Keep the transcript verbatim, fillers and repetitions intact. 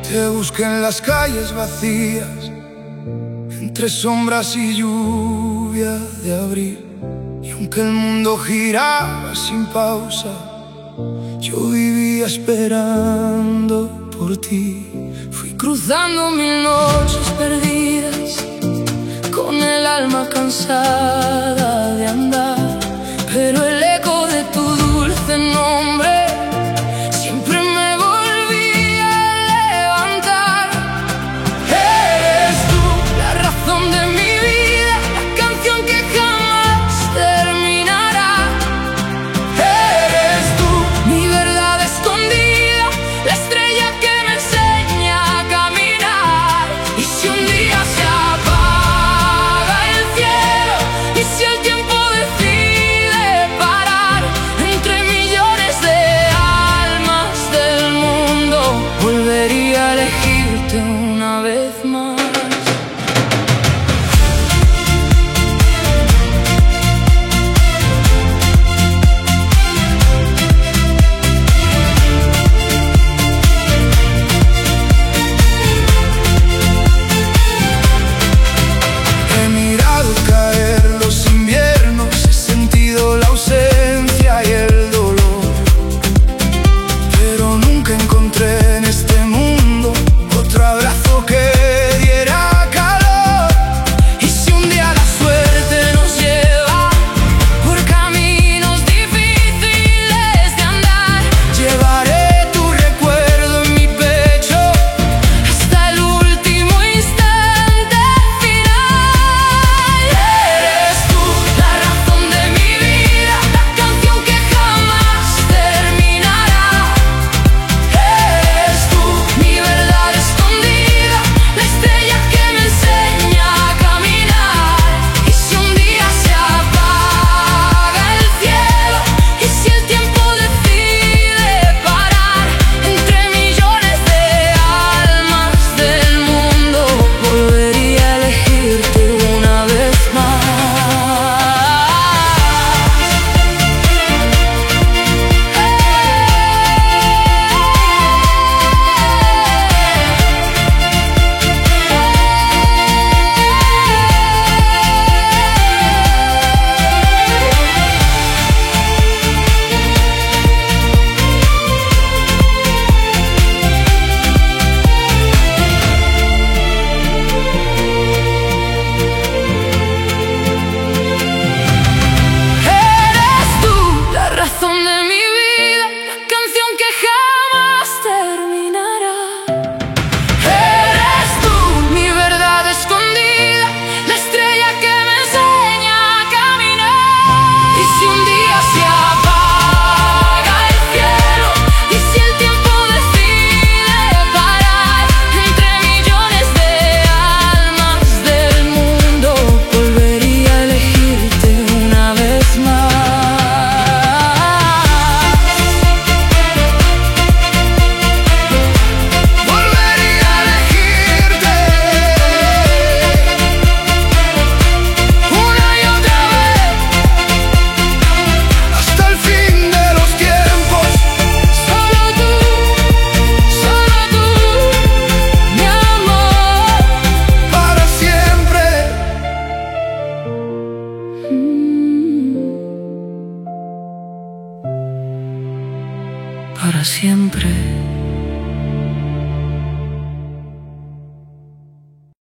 Te busqué en las calles vacías, entre sombras y lluvia de abril. Y aunque el mundo giraba sin pausa, yo vivía esperando por ti. Fui cruzando mil noches perdidas, con el alma cansada de andar, pero el eco de tu dulce nombre siempre me volvía a levantar. Eres tú la razón de mi vida, la canción que jamás terminará. Eres tú mi verdad escondida, la estrella que me enseña a caminar. Y si un día se apaga el cielo, y si el tiempo decide parar, entre millones de almas del mundo volvería a elegirte una vez más. He mirado caer los inviernos, he sentido la ausencia y el dolor, pero nunca encontré en este mundo otro abrazo que diera calor. Y si un día la suerte nos lleva por caminos difíciles de andar, llevaré tu recuerdo en mi pecho hasta el último instante final. Eres tú la razón de mi vida, la canción que jamás terminará. Eres tú mi verdad escondida, la estrella que me enseña a caminar. Y si un día se apaga el cielo, y si el tiempo decide parar, entre millones de almas del mundo volvería a elegirte una vez más. Eres tú la razón de mi vida, la canción que jamás terminará. Eres tú mi verdad escondida, la estrella que me enseña a caminar. Y si un día se apaga el cielo, y si el tiempo decide parar, entre millones de almas del mundo volvería a elegirte una vez más. Volvería a elegirte una y otra vez, hasta el fin de los tiempos. Solo tú, solo tú, mi amor, para siempre. Para siempre.